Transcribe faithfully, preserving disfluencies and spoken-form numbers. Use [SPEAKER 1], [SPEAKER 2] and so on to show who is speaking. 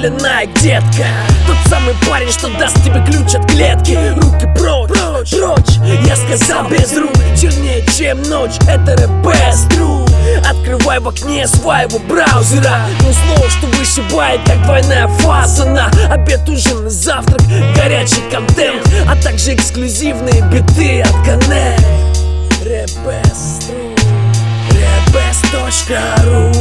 [SPEAKER 1] роли Nike, детка. Тот самый парень, что даст тебе ключ от клетки. Руки прочь, прочь, прочь. Я сказал без рук, чернее, чем ночь. Это рэп без тру. Открывай в окне своего браузера. Ну слово, что вышибает, как двойная фаза. На обед, ужин и завтрак, горячий контент, а также эксклюзивные биты от Connect. рэп без тру, рэп без точка ру.